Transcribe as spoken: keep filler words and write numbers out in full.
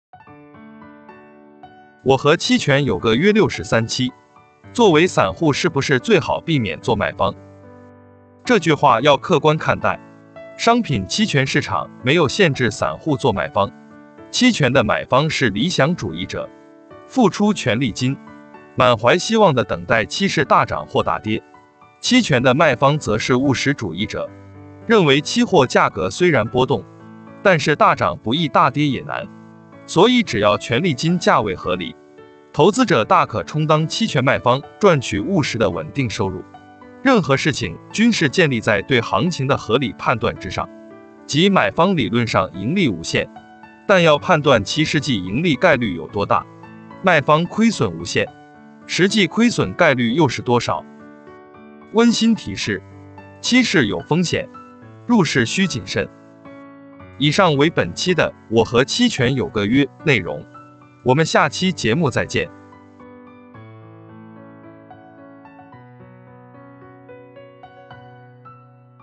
我和期权有个约六十三期，作为散户是不是最好避免做卖方？这句话要客观看待。商品期权市场没有限制散户做买方，期权的买方是理想主义者，付出权利金，满怀希望的等待期市大涨或大跌；期权的卖方则是务实主义者，认为期货价格虽然波动，但是大涨不易，大跌也难。所以只要权利金价位合理，投资者大可充当期权卖方，赚取务实的稳定收入。任何事情均是建立在对行情的合理判断之上，即买方理论上盈利无限，但要判断其实际盈利概率有多大；卖方亏损无限，实际亏损概率又是多少？温馨提示：期市有风险，入市需谨慎。以上为本期的我和期权有个约内容，我们下期节目再见。